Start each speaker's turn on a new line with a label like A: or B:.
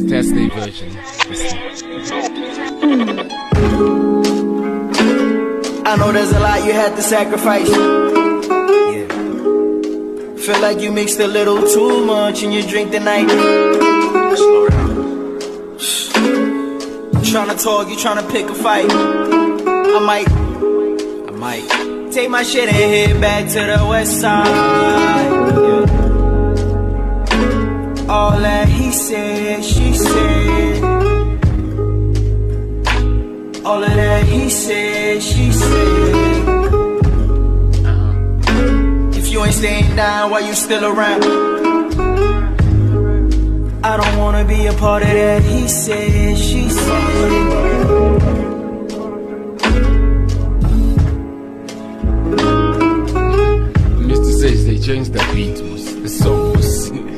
A: Thursday version.
B: I know there's a lot you had to sacrifice. Yeah. Feel like you mixed a little too much in your drink tonight. Slow down. Tryna talk, you tryna pick a fight. I might take my shit and head back to the west side. Yeah. All that he said, she said. All of that he said, she said. If you ain't staying down, why you still around? I don't wanna be a part of that he said, she said.
A: Mr. says they changed the beat. The song was